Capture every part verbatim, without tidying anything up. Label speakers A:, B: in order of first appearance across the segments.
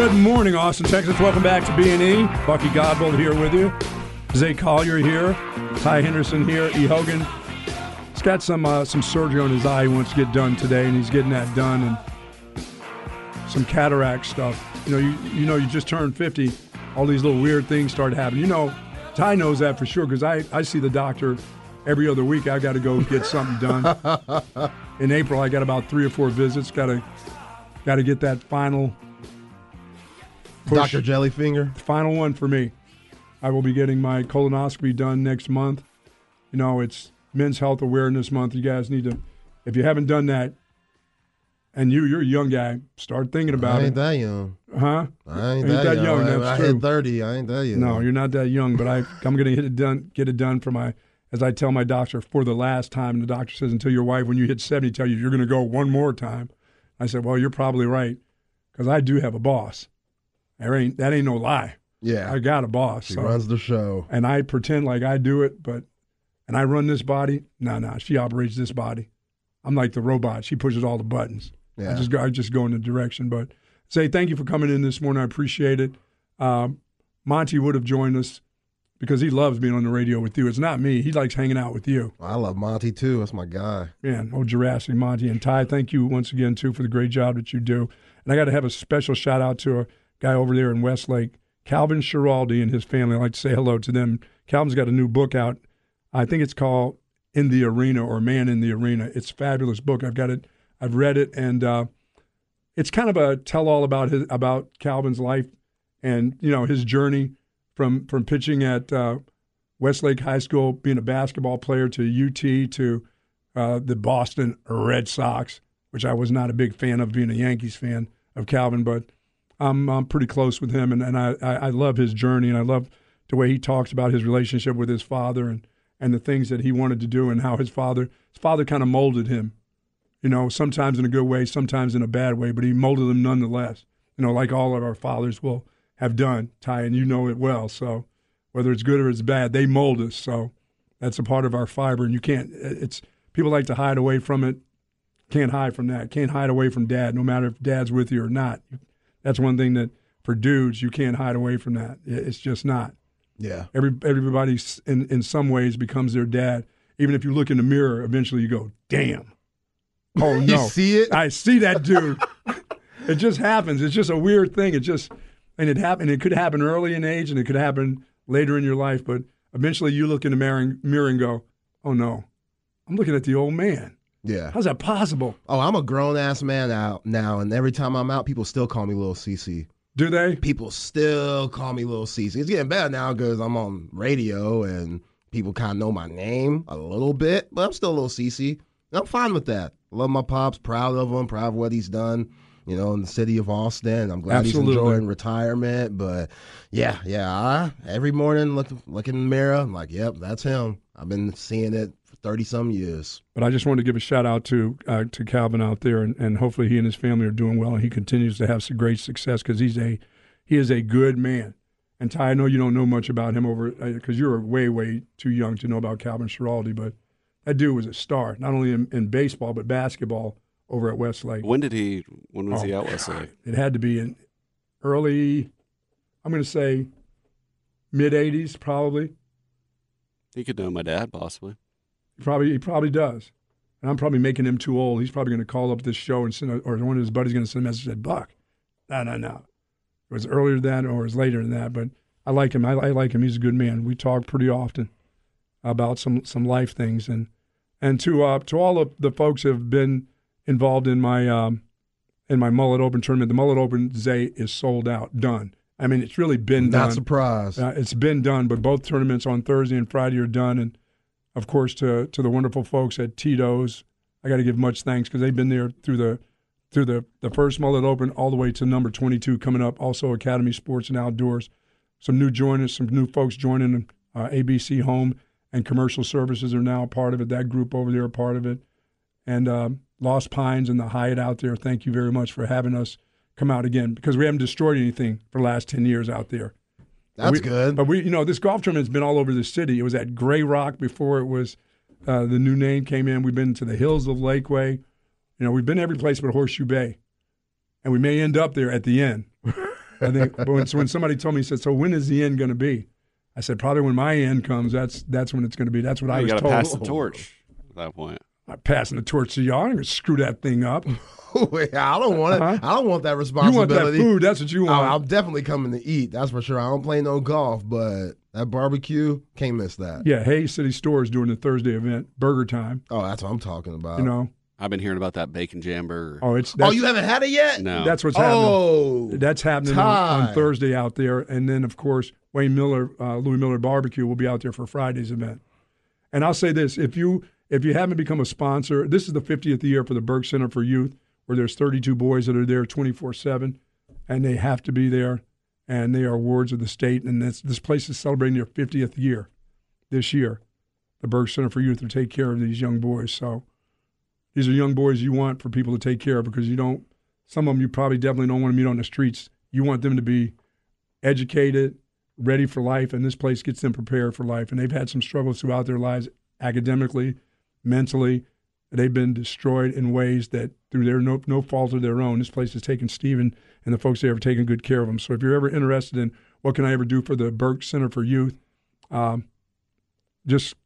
A: Good morning, Austin, Texas. Welcome back to B and E. Bucky Godbold here with you. Zay Collier here. Ty Henderson here. E. Hogan. He's got some uh, some surgery on his eye he wants to get done today, and he's getting that done. And some cataract stuff. You know, you you know, you just turned fifty. All these little weird things start happening. You know, Ty knows that for sure because I, I see the doctor every other week. I got to go get something done. In April, I got about three or four visits. Got to got to get that final. Push.
B: Doctor Jellyfinger.
A: Final one for me. I will be getting my colonoscopy done next month. You know, it's Men's Health Awareness Month. You guys need to, if you haven't done that, and you, you're a young guy, start thinking about it.
B: I ain't it. that young.
A: Huh?
B: I ain't,
A: ain't
B: that,
A: that
B: young.
A: young.
B: I,
A: That's
B: I
A: true.
B: hit thirty. I ain't that young.
A: No, you're not that young, but I, I'm going to get it done, get it done for my, as I tell my doctor, for the last time. And the doctor says, until your wife, when you hit seventy, tell you you're going to go one more time. I said, well, you're probably right, because I do have a boss. There ain't, that ain't no lie.
B: Yeah.
A: I got a boss.
B: She
A: so.
B: runs the show.
A: And I pretend like I do it, but, and I run this body. No, no, she operates this body. I'm like the robot. She pushes all the buttons.
B: Yeah.
A: I just go, I just go in the direction. But say thank you for coming in this morning. I appreciate it. Um, Monty would have joined us because he loves being on the radio with you. It's not me. He likes hanging out with you.
B: I love Monty, too. That's my guy.
A: Man, old Jurassic Monty. And Ty, thank you once again, too, for the great job that you do. And I got to have a special shout-out to a guy over there in Westlake, Calvin Schiraldi and his family. I'd like to say hello to them. Calvin's got a new book out. I think it's called In the Arena or Man in the Arena. It's a fabulous book. I've got it. I've read it, and uh, it's kind of a tell-all about his about Calvin's life and, you know, his journey from from pitching at uh, Westlake High School, being a basketball player, to U T, to uh, the Boston Red Sox, which I was not a big fan of, being a Yankees fan of Calvin, but I'm, I'm pretty close with him, and, and I, I love his journey, and I love the way he talks about his relationship with his father and, and the things that he wanted to do and how his father his father kind of molded him, you know, sometimes in a good way, sometimes in a bad way, but he molded him nonetheless, you know, like all of our fathers will have done, Ty, and you know it well. So whether it's good or it's bad, they mold us, so that's a part of our fiber, and you can't, it's, people like to hide away from it, can't hide from that, can't hide away from dad, no matter if dad's with you or not. That's one thing that for dudes, you can't hide away from that. It's just not.
B: Yeah.
A: Every everybody in in some ways becomes their dad. Even if you look in the mirror, eventually you go, "Damn, oh no,
B: you see it?
A: I see that dude." It just happens. It's just a weird thing. It just and it happened. It could happen early in age, and it could happen later in your life. But eventually, you look in the mirror, mirror and go, "Oh no, I'm looking at the old man."
B: Yeah.
A: How's that possible?
B: Oh, I'm a grown-ass man out now, and every time I'm out, people still call me Little C C.
A: Do they?
B: People still call me Little C C. It's getting better now because I'm on radio, and people kind of know my name a little bit, but I'm still Little C C. I'm fine with that. Love my pops, proud of him, proud of what he's done, you know, in the city of Austin. I'm glad
A: Absolutely.
B: he's enjoying retirement, but yeah, yeah, I, every morning look, look in the mirror, I'm like, yep, that's him. I've been seeing it thirty-some years.
A: But I just wanted to give a shout-out to uh, to Calvin out there, and, and hopefully he and his family are doing well, and he continues to have some great success because he's a he is a good man. And Ty, I know you don't know much about him over because uh, you're way, way too young to know about Calvin Schiraldi, but that dude was a star, not only in, in baseball but basketball over at Westlake.
C: When did he? When was
A: oh,
C: he at Westlake?
A: It had to be in early, I'm going to say mid eighties probably.
C: He could know my dad, possibly.
A: Probably he probably does, and I'm probably making him too old. He's probably going to call up this show and send, a, or one of his buddies going to send a message and say, "Buck, no, no, no." It was earlier than that, or it was later than that. But I like him. I, I like him. He's a good man. We talk pretty often about some, some life things, and and to uh, to all of the folks who have been involved in my um, in my Mullet Open tournament. The Mullet Open, Zay, is sold out, done. I mean, it's really been done.
B: Not surprised.
A: Uh, it's been done, but both tournaments on Thursday and Friday are done, and of course, to to the wonderful folks at Tito's, I got to give much thanks because they've been there through the through the, the first Mullet Open all the way to number twenty-two coming up. Also, Academy Sports and Outdoors. Some new joiners, some new folks joining. Uh, A B C Home and Commercial Services are now a part of it. That group over there are part of it. And uh, Lost Pines and the Hyatt out there, thank you very much for having us come out again because we haven't destroyed anything for the last ten years out there.
B: That's
A: we,
B: good.
A: But we, you know, this golf tournament's been all over the city. It was at Gray Rock before it was uh, the new name came in. We've been to the hills of Lakeway. You know, we've been every place but Horseshoe Bay, and we may end up there at the end. I think but when, so when somebody told me, he said, so when is the end going to be? I said, probably when my end comes, that's that's when it's going to be. That's what I
C: You
A: was
C: got to
A: told.
C: pass the torch at that point.
A: I'm passing the torch to y'all. I'm going to screw that thing up.
B: I don't want it.
A: Uh-huh.
B: I don't want that
A: You want
B: responsibility.
A: that food. That's what you want.
B: I- I'm definitely coming to eat. That's for sure. I don't play no golf, but that barbecue, can't miss that.
A: Yeah, Hayes City Store is doing the Thursday event, Burger Time.
B: Oh, that's what I'm talking about.
A: You know,
C: I've been hearing about that bacon jam burger.
A: oh, it's
B: Oh,
A: that's,
B: you haven't had it yet?
C: No.
A: that's what's happening.
B: Oh,
A: That's happening on,
B: Ty.
A: on Thursday out there, and then of course Wayne Miller, uh, Louis Miller Barbecue will be out there for Friday's event. And I'll say this: if you if you haven't become a sponsor, this is the fiftieth year for the Burke Center for Youth, where there's thirty-two boys that are there twenty-four seven, and they have to be there, and they are awards of the state, and this this place is celebrating their fiftieth year this year. The Burke Center for Youth to take care of these young boys. So these are young boys you want for people to take care of, because you don't. Some of them you probably definitely don't want to meet on the streets. You want them to be educated, ready for life, and this place gets them prepared for life. And they've had some struggles throughout their lives, academically, mentally. They've been destroyed in ways that, through their no, no fault of their own, this place has taken Stephen and the folks there have taken good care of them. So if you're ever interested in what can I ever do for the Burke Center for Youth, um, just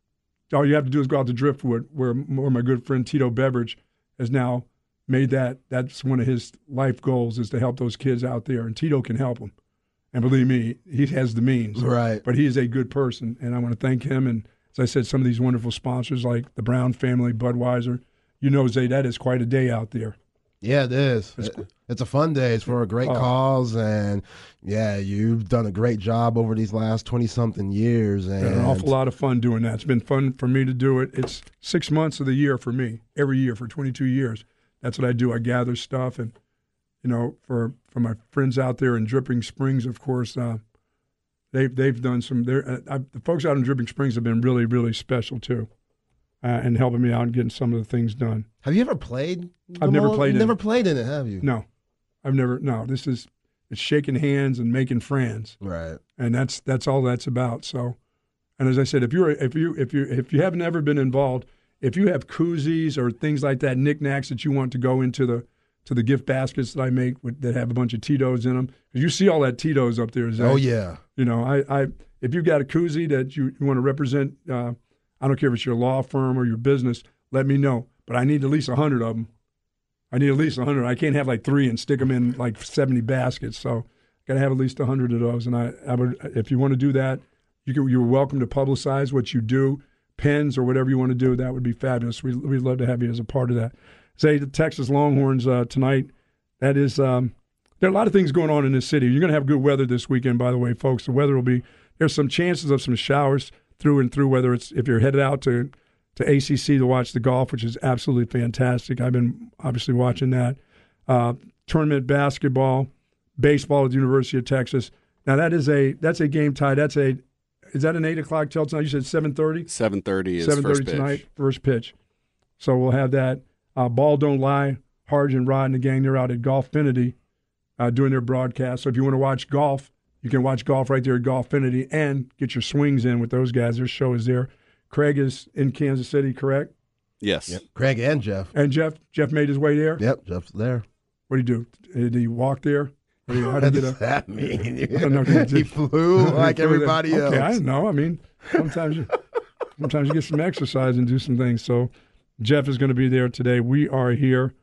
A: all you have to do is go out to Driftwood, where, where my good friend Tito Beveridge has now made that. That's one of his life goals, is to help those kids out there, and Tito can help them. And believe me, he has the means.
B: Right.
A: But he is a good person, and I want to thank him. And as I said, some of these wonderful sponsors like the Brown family, Budweiser. You know, Zay, that is quite a day out there.
B: Yeah, it is. It's, it's a fun day. It's for a great
A: Oh.
B: cause, and yeah, you've done a great job over these last twenty-something years. And
A: An awful lot of fun doing that. It's been fun for me to do it. It's six months of the year for me, every year for twenty-two years. That's what I do. I gather stuff, and you know, for for my friends out there in Dripping Springs, of course, uh, they've they've done some. Uh, I, the folks out in Dripping Springs have been really really special too, uh, and helping me out and getting some of the things done.
B: Have you ever played?
A: I've never played
B: You've
A: in
B: never
A: it.
B: played in it, have you?
A: No, I've never. No, this is it's shaking hands and making friends.
B: Right.
A: And that's that's all that's about. So, and as I said, if you're if you if you if you haven't ever been involved, if you have koozies or things like that, knickknacks that you want to go into the to the gift baskets that I make with, that have a bunch of Tito's in them, because you see all that Tito's up there. Zach.
B: Oh yeah.
A: You know, I, I if you've got a koozie that you, you want to represent, uh, I don't care if it's your law firm or your business, let me know. But I need at least a hundred of them. I need at least a hundred. I can't have like three and stick them in like seventy baskets. So got to have at least a hundred of those. And I, I would, if you want to do that, you can, you're welcome to publicize what you do, pens or whatever you want to do. That would be fabulous. We, we'd love to have you as a part of that. Say the Texas Longhorns uh, tonight. That is, um, there are a lot of things going on in this city. You're going to have good weather this weekend, by the way, folks. The weather will be, there's some chances of some showers through and through, whether it's if you're headed out to, to A C C to watch the golf, which is absolutely fantastic. I've been obviously watching that. Uh, tournament basketball, baseball at the University of Texas. Now that is a that's a game tie. That's a is that an eight o'clock tell tonight? You said seven thirty.
C: Seven thirty is
A: Seven
C: first
A: thirty
C: pitch.
A: tonight, first pitch. So we'll have that. Uh, Ball Don't Lie. Harge and Rod and the gang, they're out at Golffinity uh, doing their broadcast. So if you want to watch golf, you can watch golf right there at Golffinity and get your swings in with those guys. Their show is there. Craig is in Kansas City, correct?
C: Yes.
B: Yep. Craig and Jeff.
A: And Jeff, Jeff made his way there.
B: Yep, Jeff's there.
A: What did he do? Did he walk there? Or did he, how
B: What
A: did he
B: does
A: get a,
B: that mean?
A: I don't know.
B: He flew like everybody else.
A: Okay, I don't know. I mean, sometimes you, sometimes you get some exercise and do some things. So Jeff is going to be there today. We are here.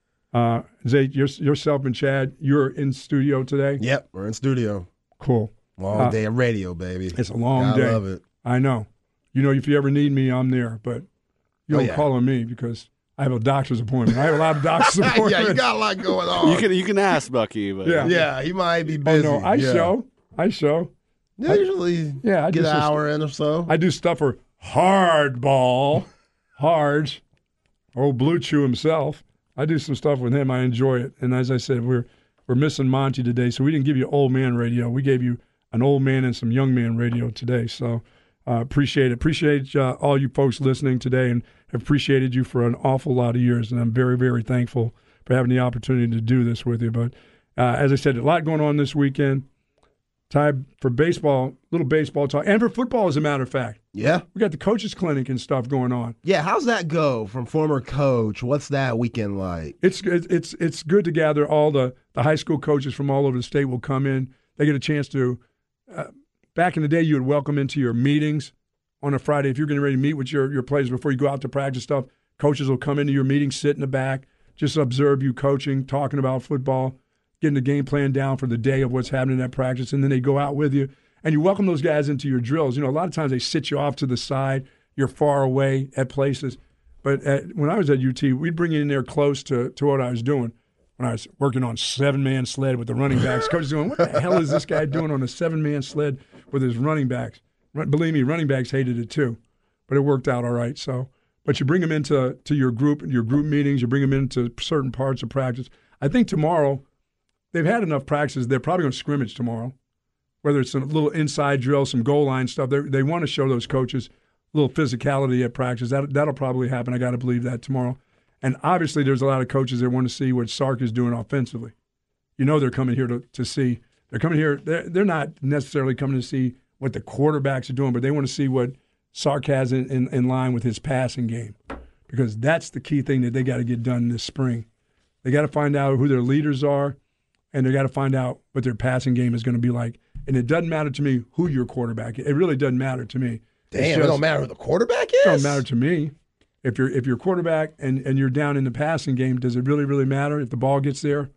A: Uh, Zay, yourself and Chad, you're in studio today.
B: Yep, we're in studio.
A: Cool.
B: Long
A: Uh,
B: day of radio, baby.
A: It's a long
B: I
A: day.
B: love it.
A: I know. You know, if you ever need me, I'm there. But you
B: Oh,
A: don't
B: yeah.
A: call on me because I have a doctor's appointment. I have a lot of doctor's appointments.
B: yeah, you got a lot going on.
C: You can you can ask Bucky, but
A: Yeah.
B: yeah, he might be
A: Oh,
B: busy.
A: no, I
B: yeah.
A: show. I show.
B: Yeah, usually
A: Yeah, I
B: get
A: do
B: an
A: some
B: hour in or so.
A: I do stuff for Hardball, Harge, old Blue Chew himself. I do some stuff with him. I enjoy it. And as I said, we're we're missing Monty today, so we didn't give you old man radio. We gave you an old man and some young man radio today. So uh, appreciate it. Appreciate uh, all you folks listening today, and have appreciated you for an awful lot of years. And I'm very, very thankful for having the opportunity to do this with you. But uh, as I said, a lot going on this weekend. Ty, for baseball, little baseball talk, and for football, as a matter of fact.
B: Yeah.
A: We got the coaches clinic and stuff going on.
B: Yeah, how's that go from former coach? What's that weekend like?
A: It's it's it's good to gather all the, the high school coaches from all over the state will come in. They get a chance to, uh, back in the day, you would welcome into your meetings on a Friday. If you're getting ready to meet with your, your players before you go out to practice stuff, coaches will come into your meeting, sit in the back, just observe you coaching, talking about football, getting the game plan down for the day of what's happening at practice, and then they go out with you. And you welcome those guys into your drills. You know, a lot of times they sit you off to the side. You're far away at places. But at, when I was at U T, we'd bring you in there close to, to what I was doing. When I was working on seven-man sled with the running backs, coaches going, what the hell is this guy doing on a seven-man sled with his running backs? Believe me, running backs hated it too. But it worked out all right. So, but you bring them into to your group, your group meetings. You bring them into certain parts of practice. I think tomorrow, they've had enough practices. They're probably going to scrimmage tomorrow, whether it's a little inside drill, some goal line stuff. They they want to show those coaches a little physicality at practice. That, that'll probably happen. I got to believe that tomorrow. And obviously there's a lot of coaches that want to see what Sark is doing offensively. You know they're coming here to, to see. They're coming here. They're, they're not necessarily coming to see what the quarterbacks are doing, but they want to see what Sark has in, in, in line with his passing game, because that's the key thing that they got to get done this spring. They got to find out who their leaders are, and they got to find out what their passing game is going to be like. And it doesn't matter to me who your quarterback is. It really doesn't matter to me.
B: Damn,
A: just,
B: it don't matter who the quarterback is?
A: It don't matter to me. If you're if you're quarterback and, and you're down in the passing game, does it really, really matter if the ball gets there?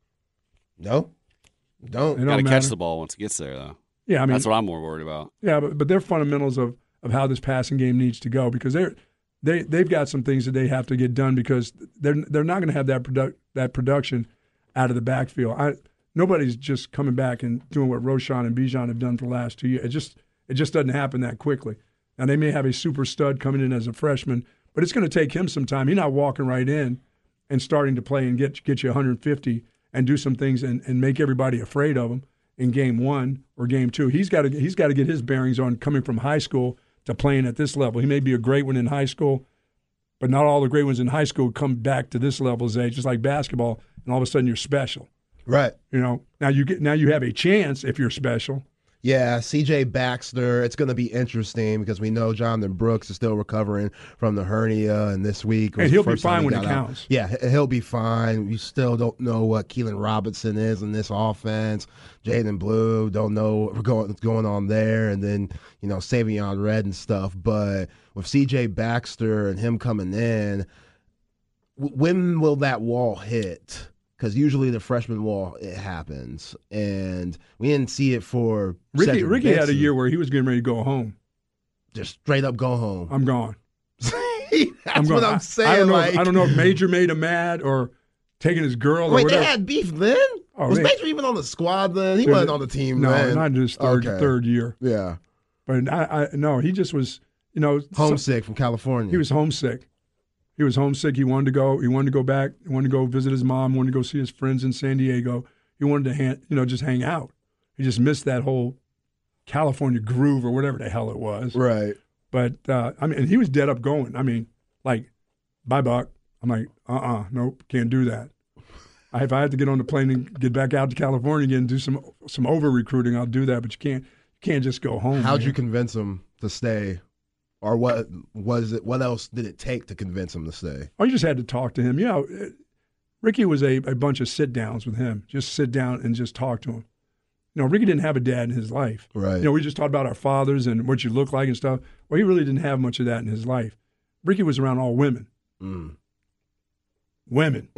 B: No. Don't.
C: You got to catch the ball once it gets there, though.
A: Yeah, I mean,
C: that's what I'm more worried about.
A: Yeah, but, but they're fundamentals of, of how this passing game needs to go, because they're they they've got some things that they have to get done, because they're they're not going to have that produ- that production out of the backfield. I nobody's just coming back and doing what Roschon and Bijan have done for the last two years. It just it just doesn't happen that quickly. Now they may have a super stud coming in as a freshman, but it's going to take him some time. He's not walking right in and starting to play and get get you one hundred fifty and do some things and, and make everybody afraid of him in game one or game two. He's got to he's got to get his bearings on coming from high school to playing at this level. He may be a great one in high school, but not all the great ones in high school come back to this level's age. Just like basketball, and all of a sudden you're special.
B: Right.
A: You know, now you get now you have a chance if you're special.
B: Yeah, C J Baxter, it's going to be interesting because we know Jonathan Brooks is still recovering from the hernia, and this week
A: and he'll be fine when it counts.
B: Yeah, he'll be fine. We still don't know what Keelan Robinson is in this offense. Jaden Blue, don't know what's going, going on there, and then, you know, Savion Red and stuff. But with C J Baxter and him coming in, w- when will that wall hit? Because usually the freshman wall, it happens. And we didn't see it for
A: Ricky.
B: Cedric
A: Ricky
B: Benson.
A: had a year where he was getting ready to go home.
B: Just straight up go home.
A: I'm gone.
B: That's
A: I'm
B: what
A: gone.
B: I'm saying.
A: I, I, don't know,
B: like,
A: I don't know if Major made him mad or taking his girl or
B: wait,
A: whatever.
B: they had beef then?
A: Oh,
B: was
A: they-
B: Major even on the squad then? He
A: Dude,
B: wasn't on the team
A: No,
B: then.
A: not in his third,
B: Okay.
A: third year.
B: Yeah.
A: But I, I no, he just was, you know,
B: Homesick from California.
A: He was homesick. He was homesick. He wanted to go. He wanted to go back. He wanted to go visit his mom. Wanted to go see his friends in San Diego. He wanted to, hand, you know, just hang out. He just missed that whole California groove or whatever the hell it was.
B: Right.
A: But uh, I mean, and he was dead up going. I mean, like, bye, Buck. I'm like, uh, uh nope, can't do that. I, if I had to get on the plane and get back out to California again and do some some over recruiting, I'll do that. But you can't you can't just go home.
B: How'd
A: man.
B: you convince him to stay? Or what was it? What else did it take to convince him to stay?
A: Oh, you just had to talk to him. You know, it- Ricky was a, a bunch of sit downs with him. Just sit down and just talk to him. You know, Ricky didn't have a dad in his life.
B: Right.
A: You know, we just talked about our fathers and what you look like and stuff. Well, he really didn't have much of that in his life. Ricky was around all women.
B: Mm.
A: Women.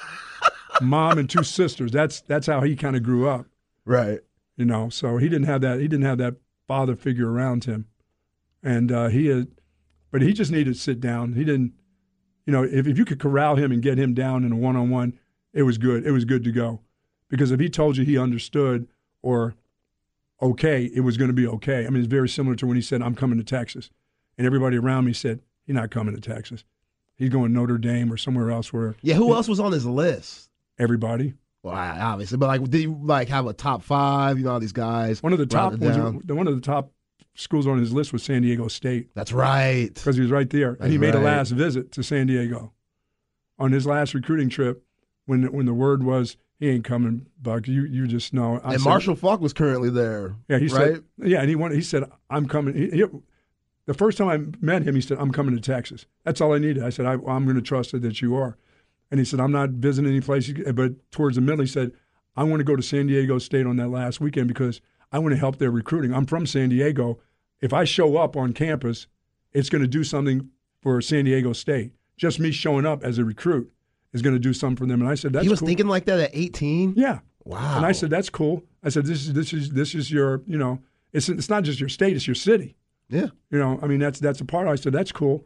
A: Mom and two sisters. That's that's how he kind of grew up.
B: Right.
A: You know, so he didn't have that. He didn't have that father figure around him, and uh, he had, but he just needed to sit down. He didn't, you know, if, if you could corral him and get him down in a one on one, it was good. It was good to go, because if he told you he understood or okay, it was going to be okay. I mean, it's very similar to when he said, "I'm coming to Texas," and everybody around me said, "He's not coming to Texas. He's going to Notre Dame or somewhere else where."
B: Yeah. Who else was on his list?
A: Everybody.
B: Well, obviously, but like, did you like have a top five? You know, all these guys.
A: One of the top
B: write it down.
A: ones, one of the top schools on his list was San Diego State,
B: That's right.
A: because he was right there,
B: That's
A: and he made a
B: right.
A: last visit to San Diego. On his last recruiting trip, when when the word was he ain't coming, Buck. You you just know. I
B: and
A: said,
B: Marshall Faulk was currently there.
A: Yeah, he
B: right?
A: said. Yeah, and he wanted, he said, I'm coming. He, he, the first time I met him, he said, I'm coming to Texas. That's all I needed. I said, I, I'm going to trust it that you are. And he said, I'm not visiting any place. But towards the middle, he said, I want to go to San Diego State on that last weekend because I want to help their recruiting. I'm from San Diego. If I show up on campus, it's going to do something for San Diego State. Just me showing up as a recruit is going to do something for them. And I said, that's
B: He was
A: cool.
B: thinking like that at eighteen?
A: Yeah.
B: Wow.
A: And I said, that's cool. I said, this is this is this is your, you know, it's it's not just your state, it's your city.
B: Yeah.
A: You know, I mean, that's that's a part. I said, that's cool.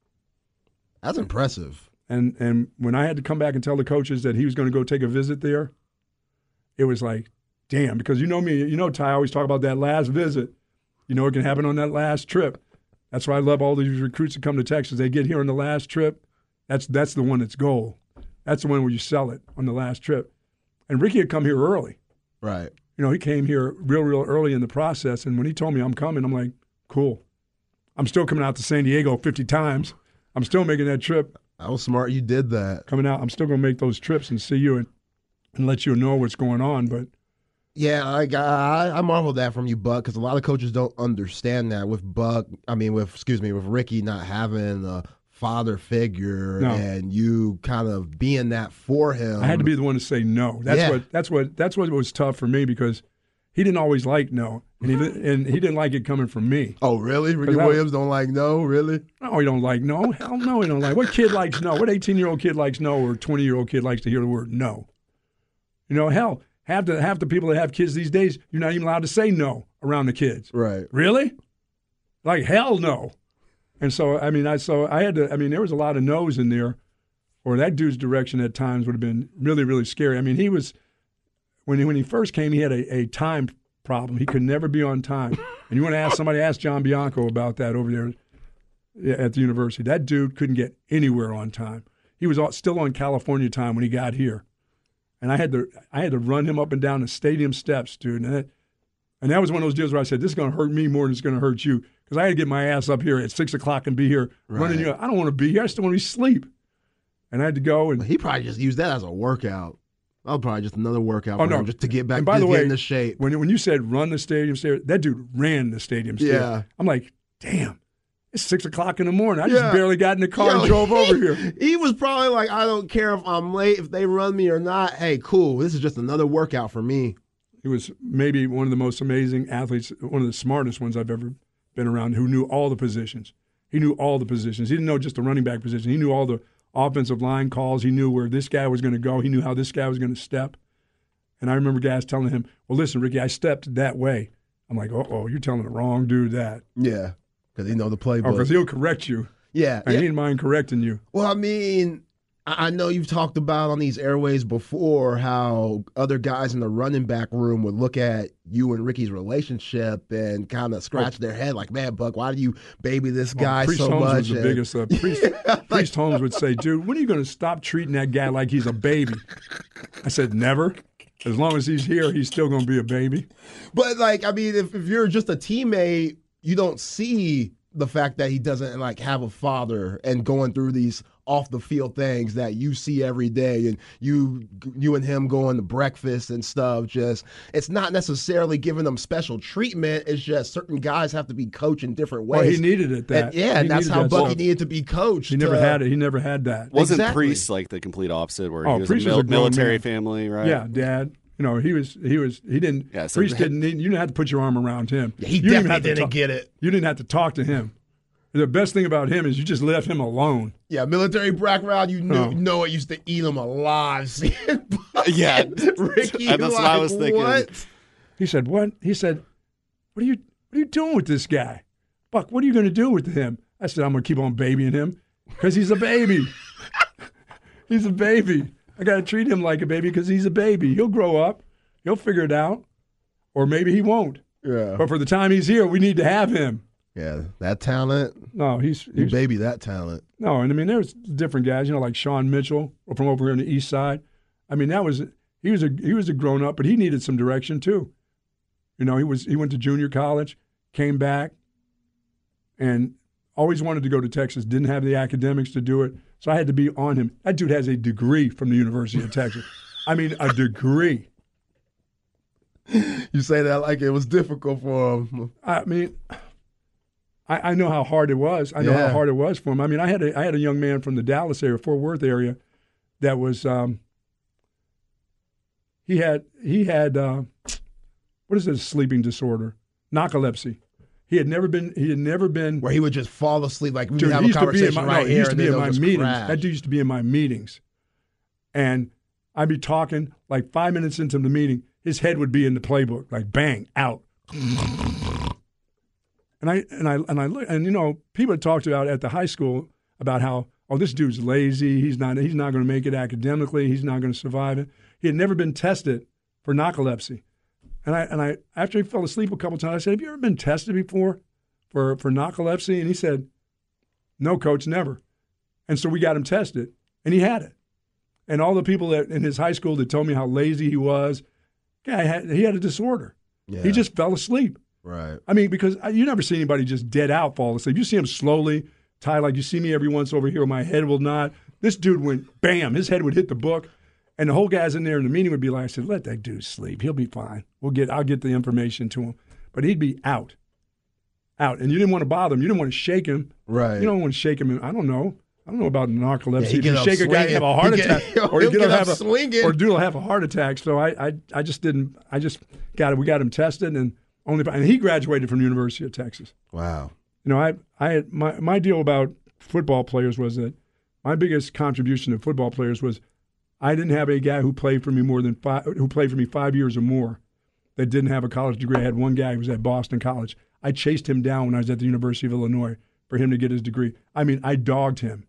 B: That's impressive.
A: And and when I had to come back and tell the coaches that he was going to go take a visit there, it was like, damn, because you know me, you know, Ty, I always talk about that last visit. You know, it can happen on that last trip. That's why I love all these recruits that come to Texas. They get here on the last trip. That's that's the one that's gold. That's the one where you sell it on the last trip. And Ricky had come here early.
B: Right.
A: You know, he came here real, real early in the process. And when he told me I'm coming, I'm like, cool. I'm still coming out to San Diego fifty times. I'm still making that trip.
B: That was smart. You did that.
A: Coming out, I'm still going to make those trips and see you and, and let you know what's going on. But
B: Yeah, like, I I marvel that from you, Buck, because a lot of coaches don't understand that with Buck. I mean, with excuse me, with Ricky not having a father figure
A: No.
B: and you kind of being that for him.
A: I had to be the one to say no. That's
B: Yeah.
A: what that's what that's what was tough for me because he didn't always like no, and he didn't, and he didn't like it coming from me.
B: Oh, really? Ricky
A: 'Cause I-
B: Williams don't like no, really?
A: No, he don't like no. Hell no, he don't like. What kid likes no? What eighteen-year-old kid likes no, or twenty-year-old kid likes to hear the word no? You know, hell, half the half the people that have kids these days, you're not even allowed to say no around the kids.
B: Right.
A: Really? Like hell no. And so I mean, I so I had to. I mean, there was a lot of no's in there, or that dude's direction at times would have been really, really scary. I mean, he was when he when he first came, he had a, a time problem. He could never be on time. And you want to ask somebody, ask John Bianco about that over there at the university. That dude couldn't get anywhere on time. He was all, still on California time when he got here, and I had to I had to run him up and down the stadium steps, dude. And that, and that was one of those deals where I said, "This is going to hurt me more than it's going to hurt you," because I had to get my ass up here at six o'clock and be here
B: Right.
A: running you. I don't want to be here. I still want to be asleep. And I had to go and
B: He probably just used that as a workout. That was probably just another workout
A: Oh,
B: for
A: no.
B: him, just to get back
A: And by
B: to
A: the
B: get
A: way,
B: into shape.
A: when when you said run the stadium stairs, that dude ran the stadium stairs.
B: Yeah.
A: I'm like, damn, it's six o'clock in the morning. I
B: Yeah.
A: just barely got in the car
B: Yo,
A: and drove
B: he-
A: over here.
B: He was probably like, I don't care if I'm late, if they run me or not. Hey, cool. This is just another workout for me.
A: He was maybe one of the most amazing athletes, one of the smartest ones I've ever been around, who knew all the positions. He knew all the positions. He didn't know just the running back position. He knew all the offensive line calls. He knew where this guy was going to go. He knew how this guy was going to step. And I remember guys telling him, well, listen, Ricky, I stepped that way. I'm like, uh-oh, you're telling the wrong dude that.
B: Yeah, because he know the
A: Oh,
B: playbook.
A: because he'll correct you.
B: yeah.
A: And
B: yeah.
A: he didn't mind correcting you.
B: Well, I mean, I I know you've talked about on these airways before how other guys in the running back room would look at you and Ricky's relationship and kind of scratch their head like, man, Buck, why do you baby this guy
A: Well, Priest
B: so
A: Holmes
B: much?
A: was the
B: And-
A: biggest. Uh, Priest, Priest Holmes would say, dude, when are you going to stop treating that guy like he's a baby? I said, never. As long as he's here, he's still going to be a baby.
B: But, like, I mean, if, if you're just a teammate, you don't see the fact that he doesn't, like, have a father and going through these off-the-field things that you see every day, and you you and him going to breakfast and stuff. Just, it's not necessarily giving them special treatment. It's just certain guys have to be coached in different ways.
A: Well, he needed it. That
B: And, yeah,
A: He
B: and that's
A: needed
B: how
A: that
B: Bucky
A: stuff.
B: needed to be coached.
A: He never
B: uh,
A: had it. He never had that.
C: Wasn't
B: Exactly.
C: Priest like the complete opposite, where
A: Oh,
C: he was
A: Priest
C: a,
A: was
C: mil-
A: a grown
C: military
A: man.
C: family, right?
A: Yeah, Dad. You know, he was. He was. He didn't.
C: Yeah, so-
A: Priest didn't. Need, you didn't have to put your arm around him.
B: He
A: You didn't
B: definitely
A: have to
B: didn't
A: talk-
B: get it.
A: You didn't have to talk to him. The best thing about him is you just left him alone.
B: Yeah, military background, you knew,
A: Oh.
B: know it used to eat him alive. Seeing Bucky
C: Yeah.
B: and Ricky,
C: And that's
B: like,
C: what I was thinking.
B: What?
A: He said, "What?" He said, "What are you? What are you doing with this guy, Buck? What are you going to do with him?" I said, "I'm going to keep on babying him because he's a baby. He's a baby. I got to treat him like a baby because he's a baby. He'll grow up. He'll figure it out, or maybe he won't.
B: Yeah.
A: But for the time he's here, we need to have him."
B: Yeah, that talent,
A: No, he's,
B: you
A: he's
B: baby that talent.
A: no, and I mean there's different guys, you know, like Sean Mitchell from over here on the east side. I mean that was he was a he was a grown up, but he needed some direction too. You know, he was he went to junior college, came back, and always wanted to go to Texas. Didn't have the academics to do it, so I had to be on him. That dude has a degree from the University of Texas. I mean, a degree.
B: You say that like it was difficult for him.
A: I mean, I, I know how hard it was. I know
B: Yeah.
A: how hard it was for him. I mean, I had a, I had a young man from the Dallas area, Fort Worth area, that was um, he had he had uh, what is it? A sleeping disorder, narcolepsy. He had never been. He had never been.
B: Where he would just fall asleep, like we
A: Dude,
B: would have
A: he
B: a
A: used to be in
B: conversation
A: my,
B: right
A: no, he
B: here,
A: used to
B: and
A: be
B: then
A: in
B: it'll
A: my
B: just
A: meetings.
B: crash.
A: That dude used to be in my meetings, and I'd be talking like five minutes into the meeting, his head would be in the playbook, like bang out. And I and I and I look and you know people had talked about at the high school about how oh this dude's lazy, he's not he's not going to make it academically, he's not going to survive it. He had never been tested for narcolepsy, and I and I after he fell asleep a couple times, I said, "Have you ever been tested before for for narcolepsy?" And he said, "No, coach, never." And so we got him tested, and he had it. And all the people that in his high school that told me how lazy he was, guy had he had a disorder.
B: Yeah.
A: He just fell asleep.
B: Right.
A: I mean, because you never see anybody just dead out fall asleep. You see him slowly, Ty, like you see me every once over here, my head will nod. This dude went bam, his head would hit the book, and the whole guys in there in the meeting would be like, I said, let that dude sleep. He'll be fine. We'll get I'll get the information to him. But he'd be out. Out. And you didn't want to bother him. You didn't want to shake him.
B: Right.
A: You don't want to shake him. I don't know. I don't know about narcolepsy.
B: Yeah, he
A: if
B: get
A: you
B: up
A: shake a guy,
B: swinging.
A: have a heart
B: He get-
A: attack, or
B: he'll
A: you
B: get
A: get
B: up
A: have a
B: swinging.
A: or dude will have a heart attack. So I, I, I just didn't. I just got it. We got him tested, and only and he graduated from the University of Texas.
B: Wow.
A: You know, I, I had my my deal about football players was that my biggest contribution to football players was I didn't have a guy who played for me more than five, who played for me five years or more that didn't have a college degree. I had one guy who was at Boston College. I chased him down when I was at the University of Illinois for him to get his degree. I mean, I dogged him.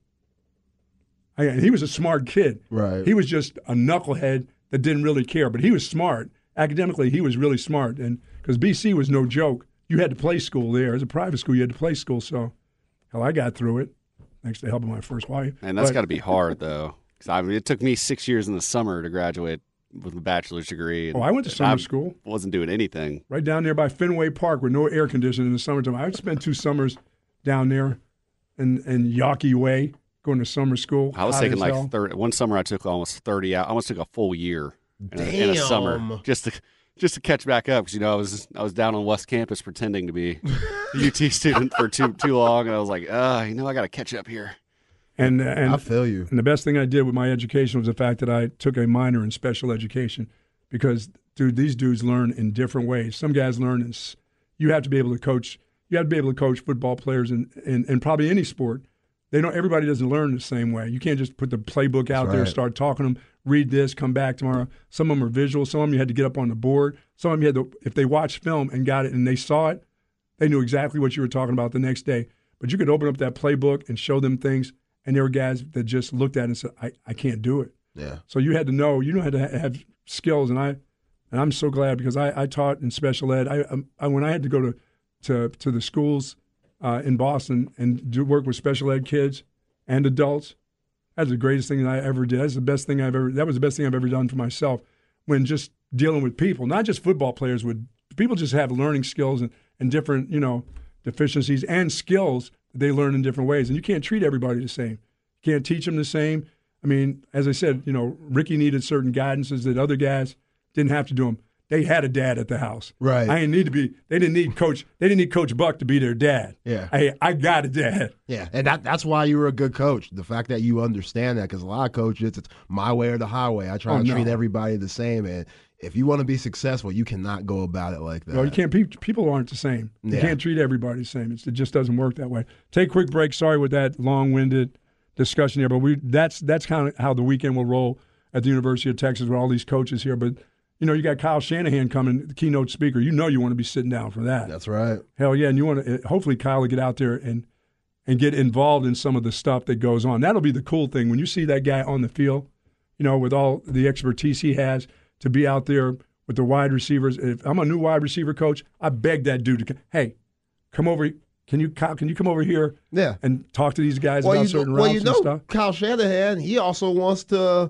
A: I, he was a smart kid.
B: Right.
A: He was just a knucklehead that didn't really care, but he was smart. Academically, he was really smart, and because B C was no joke. You had to play school there. As a private school, you had to play school. So, hell, I got through it, thanks to the help of my first wife.
C: And that's
A: But-
C: got to be hard, though. 'Cause I mean, it took me six years in the summer to graduate with a bachelor's degree. and
A: Oh, I went to summer
C: I
A: school
C: wasn't doing anything.
A: right down there by Fenway Park with no air conditioning in the summertime. I spent two summers down there in, in Yawkey Way going to summer school.
C: I was
A: hot
C: taking
A: as
C: like
A: hell.
C: thirty. One summer, I took almost thirty out. I almost took a full year in a, in a summer
B: Damn.
C: just to just to catch back up because you know I was I was down on West Campus pretending to be a U T student for too too long, and I was like, uh, you know, I got to catch up here.
A: And, and
B: I feel you.
A: And the best thing I did with my education was the fact that I took a minor in special education because, dude, these dudes learn in different ways. Some guys learn in, s- you have to be able to coach, you have to be able to coach football players in, in, in probably any sport. They don't, everybody doesn't learn the same way. You can't just put the playbook out there,
B: right.
A: start talking to them, read this, come back tomorrow. Some of them are visual. Some of them you had to get up on the board. Some of them you had to, if they watched film and got it and they saw it, they knew exactly what you were talking about the next day. But you could open up that playbook and show them things. And there were guys that just looked at it and said, I, I can't do it.
B: Yeah.
A: So you had to know, you know, had to ha- have skills. And I, and I'm so glad because I, I taught in special ed. I, I when I had to go to, to, to the schools uh, in Boston and do work with special ed kids and adults, that's the greatest thing that I ever did. That's the best thing I've ever, that was the best thing I've ever done for myself when just dealing with people, not just football players, would people just have learning skills and, and different, you know, deficiencies and skills they learn in different ways, and you can't treat everybody the same. You can't teach them the same. I mean, as I said, you know, Ricky needed certain guidances that other guys didn't have to do them. They had a dad at the house.
B: Right.
A: I didn't need to be. They didn't need coach. They didn't need Coach Buck to be their dad.
B: Yeah.
A: I I got a dad.
B: Yeah, and that, that's why you were a good coach. The fact that you understand that, because a lot of coaches, it's my way or the highway. I try
A: Oh,
B: to
A: no.
B: treat everybody the same, and if you want to be successful, you cannot go about it like that.
A: Well, you can't. pe- People aren't the same. You
B: Yeah.
A: can't treat everybody the same. It's, it just doesn't work that way. Take a quick break. Sorry with that long-winded discussion here, but we that's that's kind of how the weekend will roll at the University of Texas with all these coaches here. But you know, you got Kyle Shanahan coming, the keynote speaker. You know, you want to be sitting down for that.
B: That's right.
A: Hell yeah, and you want to. Hopefully, Kyle will get out there and and get involved in some of the stuff that goes on. That'll be the cool thing when you see that guy on the field. You know, with all the expertise he has to be out there with the wide receivers. If I'm a new wide receiver coach, I beg that dude to, hey, come over. Can you Kyle, can you come over here
B: Yeah.
A: and talk to these guys
B: Well,
A: about
B: you,
A: certain
B: well,
A: routes
B: you
A: and
B: know,
A: stuff?
B: Kyle Shanahan, he also wants to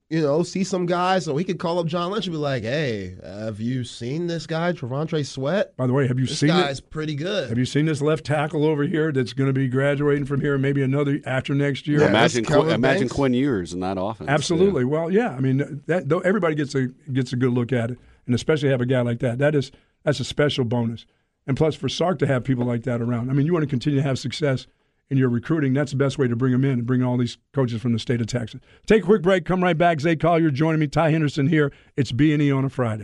B: you know, see some guys so he could call up John Lynch and be like, hey, have you seen this guy, Trevontre Sweat?
A: By the way, have you
B: This
A: seen
B: guy's
A: it?
B: pretty good.
A: Have you seen this left tackle over here that's going to be graduating from here maybe another after next year?
B: Yeah,
C: imagine
B: that's Kelvin
C: Qu- imagine
B: Banks.
C: Quinn Ewers in that offense.
A: Absolutely.
C: Yeah.
A: Well, yeah. I mean, that though everybody gets a gets a good look at it, and especially have a guy like that. That is that's a special bonus. And plus, for Sark to have people like that around. I mean, you want to continue to have success in your recruiting. That's the best way to bring them in and bring all these coaches from the state of Texas. Take a quick break. Come right back. Zay Collier joining me. Ty Henderson here. It's B and E on a Friday.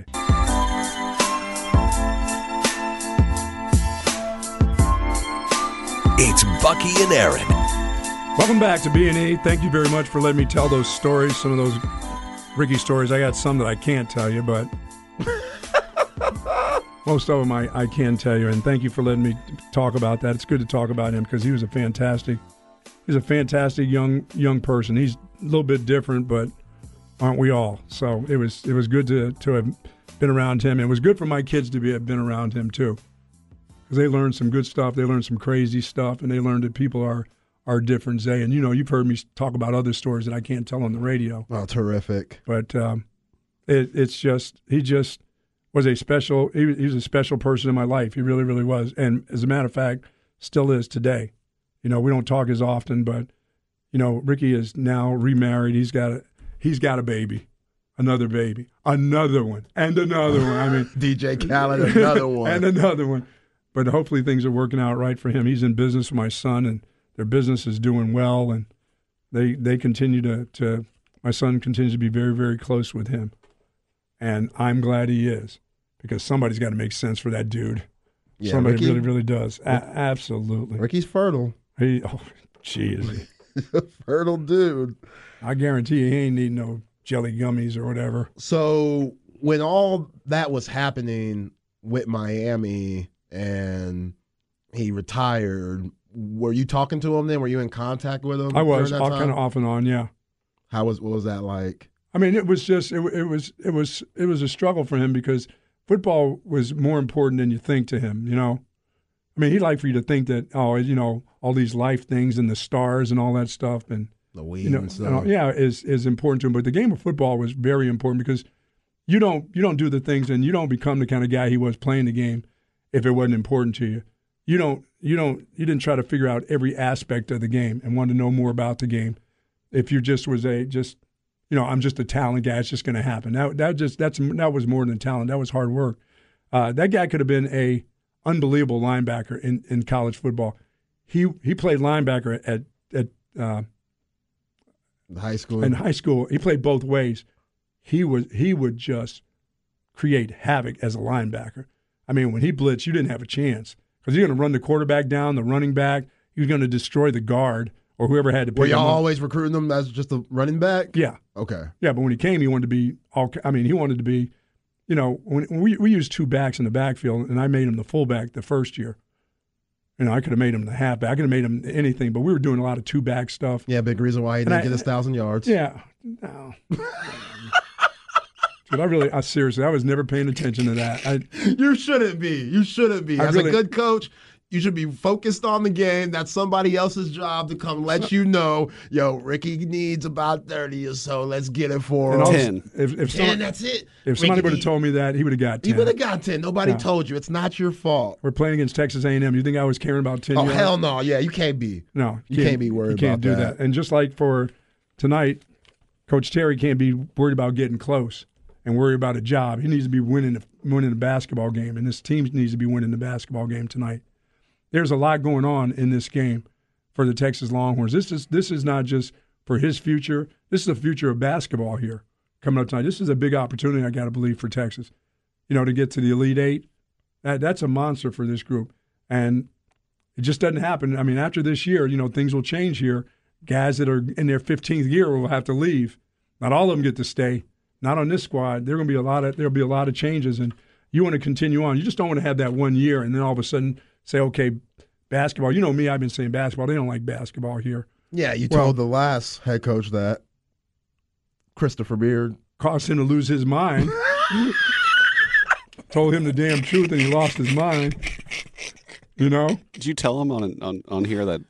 D: It's Bucky and Aaron.
A: Welcome back to B and E. Thank you very much for letting me tell those stories, some of those Ricky stories. I got some that I can't tell you, but most of them I, I can tell you. And thank you for letting me talk about that. It's good to talk about him because he was a fantastic, he's a fantastic young young person. He's a little bit different, but aren't we all? So it was it was good to to have been around him. It was good for my kids to be have been around him too, because they learned some good stuff. They learned some crazy stuff, and they learned that people are. are different, Zay. And, you know, you've heard me talk about other stories that I can't tell on the radio.
B: Oh, terrific.
A: But um, it, it's just, he just was a special, he, he was a special person in my life. He really, really was. And as a matter of fact, still is today. You know, we don't talk as often, but, you know, Ricky is now remarried. He's got a, he's got a baby, another baby, another one, and another one. I mean,
B: D J Khaled, another one.
A: and another one. But hopefully things are working out right for him. He's in business with my son, and their business is doing well, and they they continue to, to – my son continues to be very, very close with him. And I'm glad he is, because somebody's got to make sense for that dude.
B: Yeah,
A: Somebody
B: Ricky-
A: really, really does. A- absolutely.
B: Ricky's fertile.
A: He, oh, jeez.
B: Fertile dude.
A: I guarantee you he ain't needing no jelly gummies or whatever.
B: So when all that was happening with Miami and he retired, were you talking to him then? Were you in contact with him?
A: I was
B: during that
A: all
B: time?
A: kind of off and on, yeah.
B: How was what was that like?
A: I mean, it was just it, it was it was it was a struggle for him, because football was more important than you think to him. You know, I mean, he'd like for you to think that oh, you know, all these life things and the stars and all that stuff, and
B: The weed
A: you know,
B: and stuff.
A: and all- yeah, is is important to him. But the game of football was very important, because you don't you don't do the things, and you don't become the kind of guy he was playing the game if it wasn't important to you. You don't you don't you didn't try to figure out every aspect of the game and want to know more about the game. If you just was a just you know, I'm just a talent guy, it's just going to happen. That that just that's that was more than talent. That was hard work. Uh, that guy could have been a unbelievable linebacker in, in college football. He he played linebacker at at uh,
B: High school.
A: in high school. He played both ways. He was he would just create havoc as a linebacker. I mean, when he blitzed, you didn't have a chance, because you're going to run the quarterback down, the running back. You're going to destroy the guard or whoever had to pick
B: Were
A: him
B: y'all
A: up.
B: always recruiting him as just a running back?
A: Yeah.
B: Okay.
A: Yeah, but when he came, he wanted to be all. I mean, he wanted to be, you know, when, when we we used two backs in the backfield, and I made him the fullback the first year. You know, I could have made him the halfback. I could have made him anything, but we were doing a lot of two back stuff.
B: Yeah, big reason why he
A: And
B: didn't
A: I-
B: get his thousand yards.
A: Yeah. No. Dude, I really, I seriously, I was never paying attention to that. I,
B: You shouldn't be. You shouldn't be.
A: I
B: As
A: really-
B: a good coach, you should be focused on the game. That's somebody else's job to come let you know, yo, Ricky needs about thirty or so. Let's get it for
A: and
B: him.
A: also,
C: ten.
A: If, if,
B: ten,
A: someone,
B: that's it.
A: if somebody
B: Ricky,
A: would have told me that, he would have got
B: he
A: ten.
B: would have got ten. Nobody
A: Yeah.
B: told you. It's not your fault.
A: We're playing against Texas A and M. You think I was caring about ten
B: Oh,
A: yards?
B: hell no. Yeah, you can't be.
A: No,
B: You can't be worried
A: You can't
B: about
A: do
B: that.
A: that. And just like for tonight, Coach Terry can't be worried about getting close and worry about a job. He needs to be winning the, winning the basketball game, and this team needs to be winning the basketball game tonight. There's a lot going on in this game for the Texas Longhorns. This is this is not just for his future. This is the future of basketball here coming up tonight. This is a big opportunity, I got to believe, for Texas. You know, to get to the Elite Eight. That that's a monster for this group, and it just doesn't happen. I mean, after this year, you know, things will change here. Guys that are in their fifteenth year will have to leave. Not all of them get to stay. Not on this squad. There'll be a lot of there'll be a lot of changes, and you want to continue on. You just don't want to have that one year and then all of a sudden say, okay, basketball. You know me. I've been saying basketball. They don't like basketball here.
B: Yeah, you
A: Well-
B: told the last head coach that. Christopher Beard.
A: Caused him to lose his mind. Told him the damn truth, and he lost his mind. You know.
C: Did you tell him on on on here that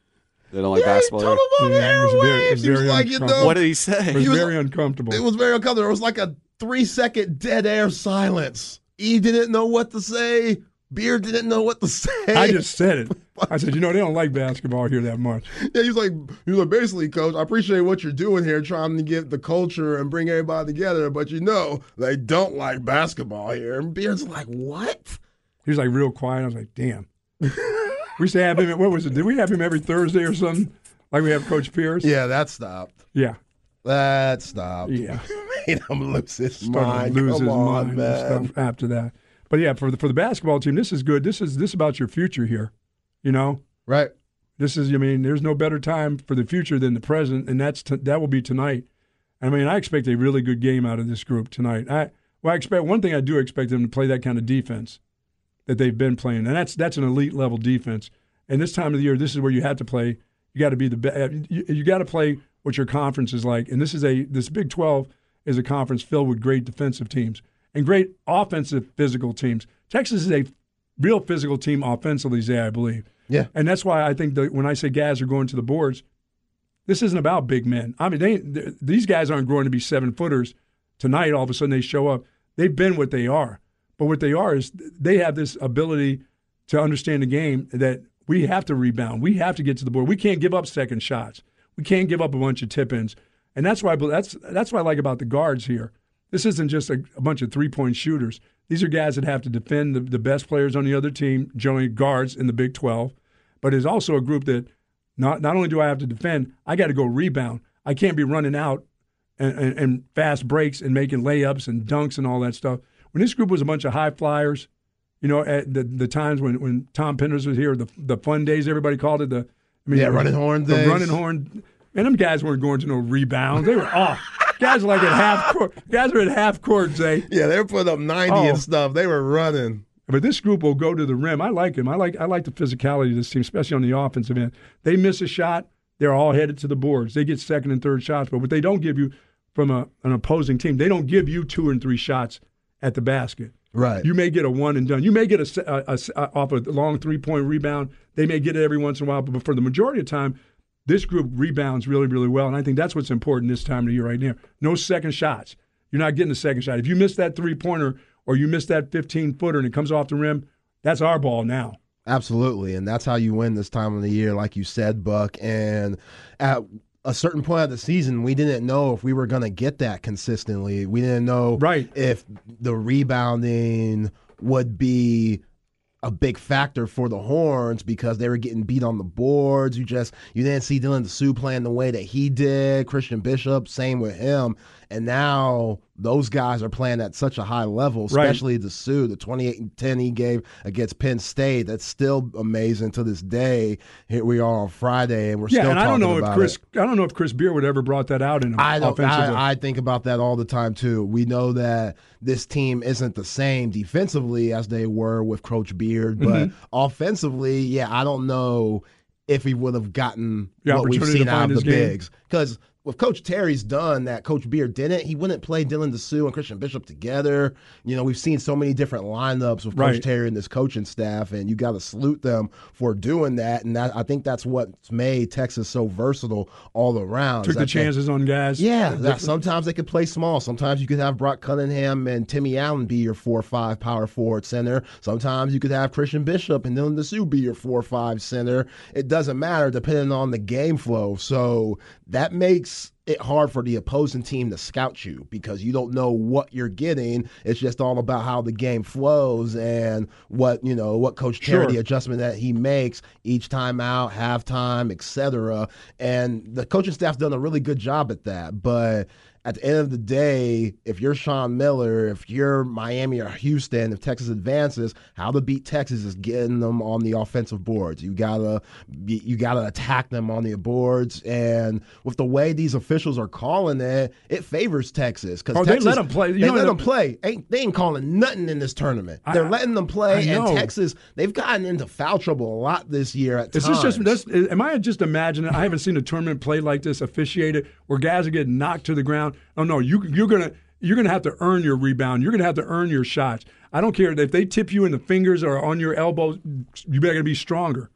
C: They don't like
B: yeah,
C: basketball.
B: he told him on
A: Yeah, it was very- it
B: airwaves.
A: was
B: He was
A: very
B: like, you
A: uncomfortable.
B: know,
C: What did he
A: It
C: say?
A: was
B: He was-
A: very uncomfortable.
B: it was very uncomfortable. It was like a three-second dead air silence. E didn't know what to say. Beard didn't know what to say.
A: I just said it. I said, you know, they don't like basketball here that much.
B: Yeah, he's like, he was like, basically, Coach, I appreciate what you're doing here, trying to get the culture and bring everybody together, but you know, they don't like basketball here. And Beard's like, what?
A: He was like real quiet. I was like, damn. We used to have him. What was it? Did we have him every Thursday or something? Like we have Coach Pierce?
B: Yeah, that stopped.
A: Yeah.
B: That stopped.
A: Yeah.
B: Made him lose his
A: Started
B: mind.
A: to lose
B: Come
A: his
B: on,
A: mind
B: man.
A: and stuff after that. But yeah, for the for the basketball team, this is good. This is this is about your future here. You know,
B: Right.
A: this is. I mean, there's no better time for the future than the present, and that's t- that will be tonight. I mean, I expect a really good game out of this group tonight. I well, I expect one thing. I do expect them to play that kind of defense that they've been playing, and that's that's an elite level defense. And this time of the year, this is where you have to play. You got to be the best. You, you got to play what your conference is like. And this is a this Big twelve is a conference filled with great defensive teams and great offensive physical teams. Texas is a real physical team offensively, Zay, I believe.
B: Yeah.
A: And that's why I think that when I say guys are going to the boards, this isn't about big men. I mean, they, these guys aren't growing to be seven footers tonight. All of a sudden they show up. They've been what they are. But what they are is they have this ability to understand the game that we have to rebound. We have to get to the board. We can't give up second shots. We can't give up a bunch of tip-ins. And that's why that's that's what I like about the guards here. This isn't just a, a bunch of three-point shooters. These are guys that have to defend the, the best players on the other team, generally guards in the Big twelve. But it's also a group that not not only do I have to defend, I got to go rebound. I can't be running out and, and, and fast breaks and making layups and dunks and all that stuff. When this group was a bunch of high flyers, you know, at the the times when, when Tom Penders was here, the the fun days, everybody called it the I mean,
B: Yeah,
A: it was
B: running horn
A: the
B: days.
A: running horn. Man, them guys weren't going to no rebounds. They were off. Guys were like at half court. Guys were at half court, Zay.
B: Yeah, they were putting up ninety
A: Oh.
B: and stuff. They were running.
A: But this group will go to the rim. I like him. I like I like the physicality of this team, especially on the offensive end. They miss a shot, they're all headed to the boards. They get second and third shots. But what they don't give you from a, an opposing team, they don't give you two and three shots at the basket.
B: Right.
A: You may get a one and done. You may get a, a, a, a off a long three point rebound. They may get it every once in a while, but for the majority of the time, this group rebounds really, really well. And I think that's what's important this time of the year right now. No second shots. You're not getting a second shot. If you miss that three pointer or you miss that fifteen footer and it comes off the rim, that's our ball now.
B: Absolutely, and that's how you win this time of the year, like you said, Buck. And at a certain point of the season, we didn't know if we were going to get that consistently. We didn't know
A: Right.
B: if the rebounding would be a big factor for the Horns because they were getting beat on the boards. You just you didn't see Dylan DeSue playing the way that he did. Christian Bishop, same with him. And now those guys are playing at such a high level, especially DeSue, the twenty-eight and ten he gave against Penn State. That's still amazing to this day. Here we are on Friday, and we're
A: Yeah,
B: still
A: and I
B: talking
A: don't know
B: about
A: if Chris
B: it.
A: I don't know if Chris Beer would ever brought that out in him
B: I don't.
A: offensively.
B: I, I think about that all the time too. We know that this team isn't the same defensively as they were with Coach Beard, but
A: Mm-hmm.
B: offensively, yeah, I don't know if he would have gotten
A: The
B: what we've
A: opportunity
B: seen
A: to
B: out
A: find
B: of the
A: his game.
B: bigs. Because with Coach Terry's done that Coach Beard didn't, he wouldn't play Dylan DeSue and Christian Bishop together. You know, we've seen so many different lineups with Coach
A: Right.
B: Terry and this coaching staff, and you got to salute them for doing that. And that, I think that's what's made Texas so versatile all around.
A: Took
B: is
A: the
B: that they-
A: chances on guys.
B: yeah,
A: Different-
B: that sometimes they could play small. Sometimes you could have Brock Cunningham and Timmy Allen be your four or five power forward center. Sometimes you could have Christian Bishop and Dylan DeSue be your four or five center. It doesn't matter depending on the game flow. So that makes it hard for the opposing team to scout you because you don't know what you're getting. It's just all about how the game flows and what, you know, what Coach Terry,
A: Sure.
B: the adjustment that he makes each time out, halftime, et cetera. And the coaching staff's done a really good job at that. But at the end of the day, if you're Sean Miller, if you're Miami or Houston, if Texas advances, how to beat Texas is getting them on the offensive boards. You gotta, you gotta attack them on the boards, and with the way these officials are calling it, it favors Texas because
A: Oh, they
B: Texas,
A: let 'em play. You
B: they
A: know,
B: let
A: the-
B: them play. Ain't they ain't calling nothing in this tournament?
A: I-
B: They're letting them play,
A: I
B: and
A: know.
B: Texas, they've gotten into foul trouble a lot this year. At
A: Is
B: times.
A: this just this, am I just imagining? I haven't seen a tournament played like this officiated where guys are getting knocked to the ground. Oh no, you you're gonna you're gonna have to earn your rebound. You're gonna have to earn your shots. I don't care if they tip you in the fingers or on your elbows. You better be stronger.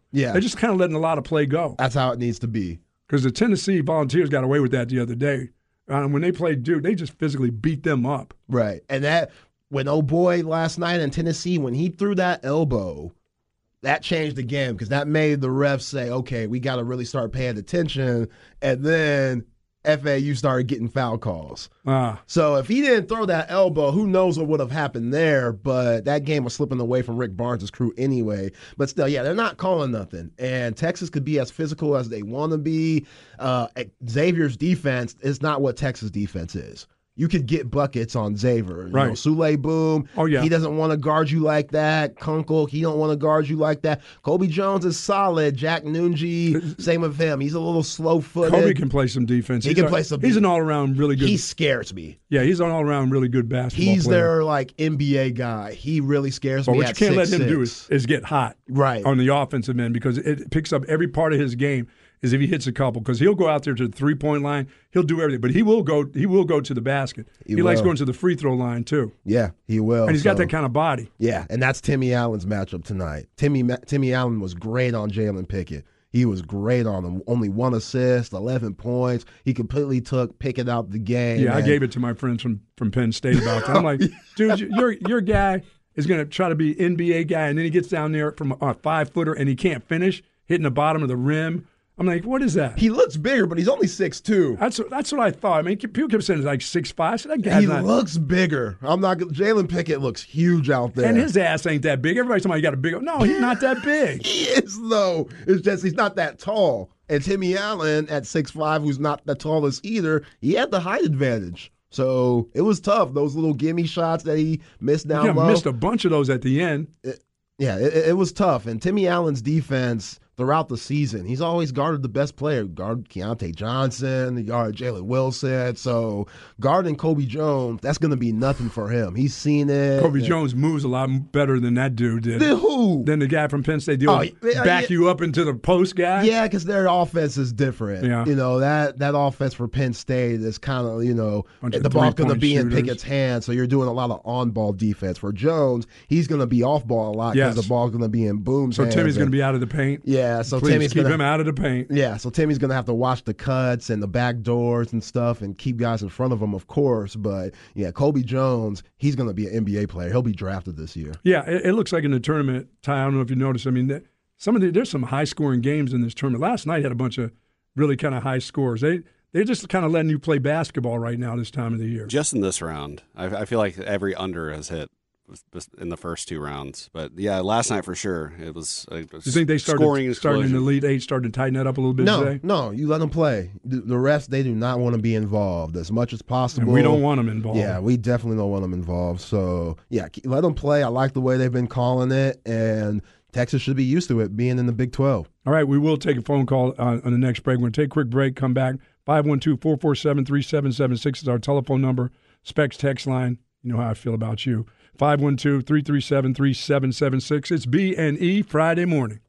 B: Yeah.
A: They're just kind of letting a lot of play go.
B: That's how it needs to be.
A: Because the Tennessee Volunteers got away with that the other day. Um, when they played Duke, they just physically beat them up.
B: Right. And that, when oh boy last night in Tennessee, when he threw that elbow, that changed the game because that made the refs say, okay, we got to really start paying attention. And then F A U started getting foul calls.
A: Ah.
B: So if he didn't throw that elbow, who knows what would have happened there. But that game was slipping away from Rick Barnes' crew anyway. But still, yeah, they're not calling nothing. And Texas could be as physical as they want to be. Uh, Xavier's defense is not what Texas defense is. You could get buckets on Xavier. You
A: right.
B: know, Sule Boom.
A: Oh, yeah.
B: He doesn't want to guard you like that. Kunkel, he don't want to guard you like that. Kobe Jones is solid. Jack Nunji, same with him. He's a little slow-footed.
A: Kobe can play some defense.
B: He
A: he's
B: can
A: a,
B: play some
A: He's
B: defense.
A: an all-around really good.
B: He scares me.
A: Yeah, he's an all-around really good basketball
B: He's
A: player.
B: their, like, N B A guy. He really scares
A: But
B: me
A: what
B: at
A: you can't
B: six,
A: let him
B: six.
A: do is, is get hot
B: Right.
A: on the offensive end because it picks up every part of his game is if he hits a couple because he'll go out there to the three-point line. He'll do everything, but he will go He will go to the basket.
B: He
A: He, likes
B: will.
A: going to the free throw line, too.
B: Yeah, he will.
A: And he's got
B: so-
A: that kind of body.
B: Yeah, and that's Timmy Allen's matchup tonight. Timmy Ma- Timmy Allen was great on Jalen Pickett. He was great on him. Only one assist, eleven points. He completely took Pickett out the game.
A: Yeah, I
B: and-
A: gave it to my friends from, from Penn State about that. I'm like, dude, your your guy is going to try to be N B A guy, and then he gets down there from a five-footer, and he can't finish, hitting the bottom of the rim. I'm like, what is that?
B: He looks bigger, but he's only six two.
A: That's what, that's what I thought. I mean, people kept saying he's like six five. I said, that guy's
B: He
A: not.
B: looks bigger. I'm not. gonna- Jalen Pickett looks huge out there.
A: And his ass ain't that big. Everybody's talking about he got a big. No, he's not that big.
B: He is though. It's just he's not that tall. And Timmy Allen at six five, who's not the tallest either, he had the height advantage. So it was tough. Those little gimme shots that he missed down
A: Yeah,
B: low.
A: missed a bunch of those at the end.
B: Yeah, it, it was tough. And Timmy Allen's defense throughout the season, he's always guarded the best player. Guarded Keontae Johnson, he guarded Jalen Wilson. So guarding Kobe Jones, that's going to be nothing for him. He's seen it.
A: Kobe
B: And-
A: Jones moves a lot better than that dude did.
B: Then who?
A: Than the guy from Penn State. The
B: Oh,
A: old
B: yeah,
A: back
B: yeah.
A: you up into the post guy.
B: Yeah, because their offense is different.
A: Yeah.
B: You know, that that offense for Penn State is kind of, you know,
A: Bunch of
B: the ball's going to
A: three-point
B: be in
A: shooters.
B: Pickett's hands, so you're doing a lot of on-ball defense. For Jones, he's going to be off-ball a lot because
A: Yes.
B: the ball's going to be in Boom's
A: So
B: hands.
A: Timmy's going to
B: And-
A: be out of the paint.
B: Yeah, so
A: Please
B: Timmy's
A: keep
B: going
A: him
B: to
A: out of the paint.
B: Yeah, so Timmy's going to have to watch the cuts and the back doors and stuff and keep guys in front of him, of course. But, yeah, Kobe Jones, he's going to be an N B A player. He'll be drafted this year.
A: Yeah, it, it looks like in the tournament, Ty, I don't know if you noticed. I mean, that, some of the, there's some high-scoring games in this tournament. Last night had a bunch of really kind of high scores. They they're just kind of letting you play basketball right now this time of the year.
C: Just in this round, I, I feel like every under has hit in the first two rounds. But yeah, last night for sure, it was. It was
A: Do you think they started
C: scoring
A: starting in the
C: explosion.
A: Elite Eight, started to tighten that up a little bit
B: No,
A: today?
B: no, you let them play. The, the refs, they do not want to be involved as much as possible.
A: And we don't want them involved.
B: Yeah, we definitely don't want them involved. So, yeah, keep- let them play. I like the way they've been calling it, and Texas should be used to it being in the Big twelve.
A: All right, we will take a phone call on, on the next break. We're going to take a quick break, come back. five one two, four four seven, three seven seven six is our telephone number. Specs text line. You know how I feel about you. five one two, three three seven, three seven seven six. It's B and E Friday morning.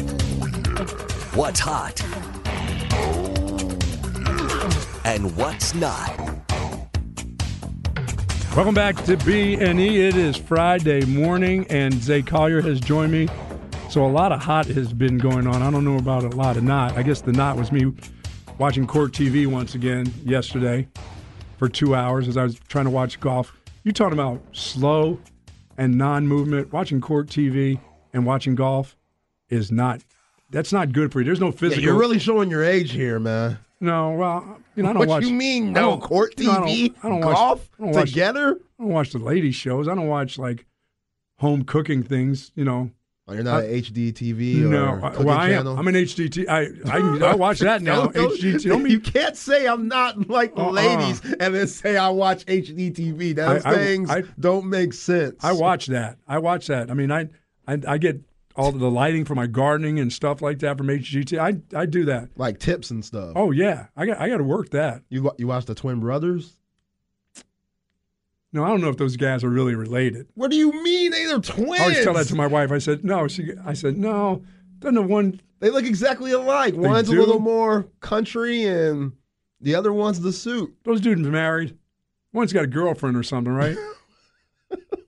D: What's hot? And what's not?
A: Welcome back to B and E. It is Friday morning, and Zay Collier has joined me. So a lot of hot has been going on. I don't know about a lot of not. I guess the not was me watching Court T V once again yesterday for two hours as I was trying to watch golf. You talking about slow and non-movement. Watching Court T V and watching golf is not, that's not good for you. There's no
B: Yeah,
A: physical.
B: you're really showing your age here, man.
A: No, well, you know, I don't
B: What
A: watch.
B: you mean,
A: I
B: no?
A: don't-
B: Court
A: you know, I don't-
B: T V,
A: I don't watch-
B: golf
A: I don't watch-
B: together?
A: I don't watch the ladies' shows. I don't watch, like, home cooking things, you know.
B: Oh, you're not
A: I-
B: an H D T V or
A: No, I,
B: cooking
A: well, I am.
B: channel?
A: I'm an H D T. I I, I watch that now.
B: Don't- don't-
A: H D T. Don't
B: you
A: mean,
B: can't say I'm not like the
A: Uh-uh.
B: ladies and then say I watch H D T V. Those
A: I- I-
B: things
A: I-
B: don't make sense.
A: I watch that. I watch that. I mean, I I, I get all the lighting for my gardening and stuff like that from H G T. I I do that.
B: like tips and stuff.
A: Oh yeah, I got I got to work that.
B: You wa- you watch the Twin Brothers?
A: No, I don't know if those guys are really related.
B: What do you mean? They are twins.
A: I always tell that to my wife. I said no. She I said no. Doesn't the one
B: They look exactly alike. One's a
A: do?
B: little more country and the other one's the suit.
A: those dudes married? One's got a girlfriend or something, right?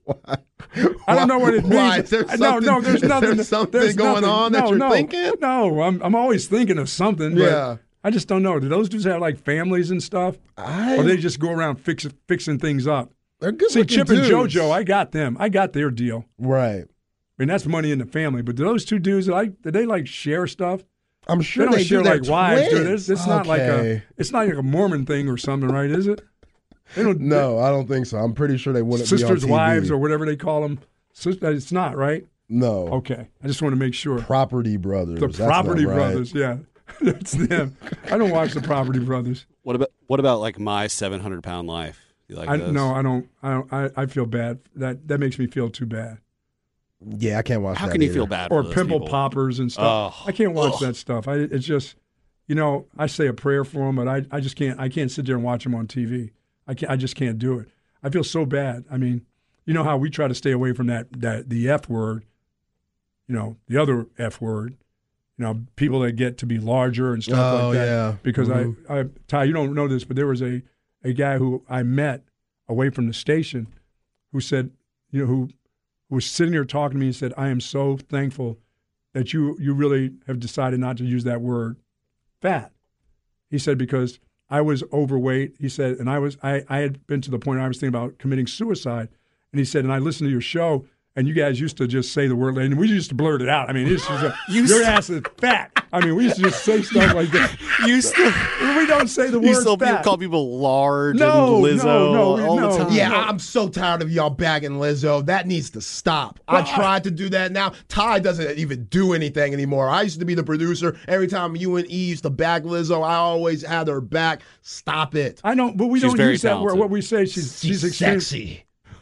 B: Why?
A: I don't know what it means.
B: Why? Is there
A: I- no, no, there's
B: something- is
A: nothing.
B: there something
A: there's
B: going
A: nothing.
B: on that
A: no,
B: you're
A: no,
B: thinking?
A: No, I'm I'm always thinking of something. But
B: Yeah.
A: I just don't know. Do those dudes have like families and stuff,
B: I,
A: or they just go around fix, fixing things up?
B: they're good
A: See,
B: looking
A: Chip
B: dudes.
A: and JoJo, I got them. I got their deal.
B: Right.
A: I mean, that's money in the family. But do those two dudes, like, did they like share stuff?
B: I'm
A: They
B: sure
A: don't
B: they,
A: share
B: do. They're
A: like wives, do they?
B: twins.
A: It's, it's not like a,
B: Okay.
A: it's not like a Mormon thing or something, right? Is it? They don't.
B: No, I don't think so. I'm pretty sure they wouldn't be on
A: sisters'
B: T V.
A: wives or whatever they call them. Sis- It's not right.
B: No.
A: Okay, I just want to make sure.
B: Property Brothers.
A: The
B: That's not
A: Property
B: right.
A: Brothers, yeah, that's them. I don't watch the Property Brothers.
C: What about what about like My seven hundred Pound Life? You like
A: I
C: those?
A: no, I don't. I don't. I, I feel bad. That that makes me feel too bad.
B: Yeah, I can't watch
C: How
B: that
C: can you
B: either.
C: feel bad
A: Or
C: for those
A: pimple
C: people?
A: poppers and stuff.
C: Oh.
A: I can't watch
C: Ugh.
A: that stuff. I it's just, you know, I say a prayer for them, but I I just can't. I can't sit there and watch them on T V. I can't. I just can't do it. I feel so bad. I mean, you know how we try to stay away from that that the F word. You know, the other F word. You know, people that get to be larger and stuff
B: Oh,
A: like that.
B: yeah.
A: Because
B: Mhm.
A: I, I, Ty, you don't know this, but there was a, a guy who I met away from the station who said, you know, who, who was sitting there talking to me and said, I am so thankful that you, you really have decided not to use that word fat. He said, because I was overweight. He said, and I was, I, I had been to the point where I was thinking about committing suicide. And he said, and I listened to your show, and you guys used to just say the word, and we used to blurt it out. I mean, it's just a, your ass is fat. I mean, we used to just say stuff like that.
C: You still,
A: We don't say the
C: you
A: word
C: still
A: fat.
C: call people large
A: No,
C: and Lizzo
A: no, no, we-
C: all
A: no.
C: the time.
B: Yeah, I'm so tired of y'all bagging Lizzo. That needs to stop. I
A: Well, I-
B: tried to do that now. Ty doesn't even do anything anymore. I used to be the producer. Every time you and E used to bag Lizzo, I always had her back. Stop it.
A: I know, but we
C: She's
A: don't
C: very
A: use that word.
C: talented.
A: What we say, she's she's,
B: She's
A: extreme-
B: sexy.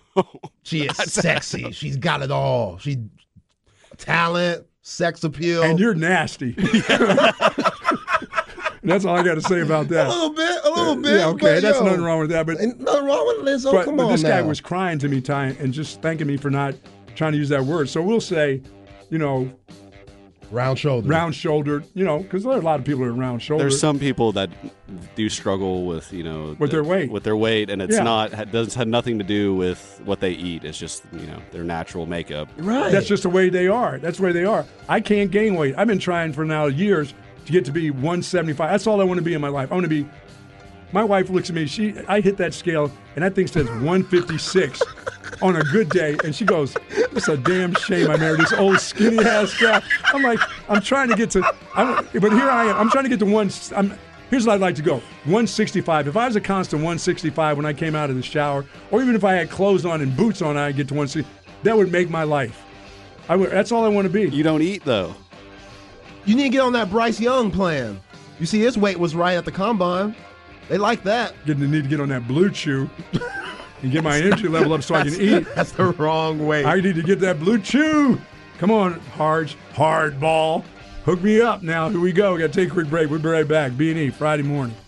B: She is sexy. She's got it all. She talent, sex appeal.
A: and you're nasty. That's all I got to say about
B: a
A: that.
B: little bit, a little bit.
A: Yeah, okay,
B: but,
A: that's
B: yo,
A: nothing wrong with that. But
B: Ain't nothing wrong with Lizzo.
A: but,
B: Come
A: but
B: on
A: this guy
B: now.
A: was crying to me, Ty, and just thanking me for not trying to use that word. So we'll say, you know,
B: round shoulder.
A: round shouldered. You know, because there are a lot of people that are round shouldered.
C: There's some people that do struggle with, you know,
A: With
C: the-
A: their weight.
C: with their weight, and it's
A: Yeah.
C: not it doesn't have nothing to do with what they eat. It's just, you know, their natural makeup.
B: Right.
A: That's just the way they are. That's the way they are. I can't gain weight. I've been trying for now years to get to be one seventy-five. That's all I want to be in my life. I want to be. My wife looks at me. She, I hit that scale, and that thing says one fifty-six on a good day, and she goes, "It's a damn shame I married this old skinny ass guy." I'm like, I'm trying to get to, I'm, but here I am. I'm trying to get to one. I'm, here's what I'd like to go: one sixty-five. If I was a constant one sixty-five when I came out of the shower, or even if I had clothes on and boots on, I'd get to one sixty. That would make my life. I would. That's all I want to be.
C: You don't eat though.
B: You need to get on that Bryce Young plan. You see, his weight was right at the combine. They like that.
A: Getting the need to get on that blue chew and get my energy level up so I can eat.
B: That's the wrong way.
A: I need to get that blue chew. Come on, Harge, hard ball. Hook me up now. Here we go. We got to take a quick break. We'll be right back. B and E, Friday morning.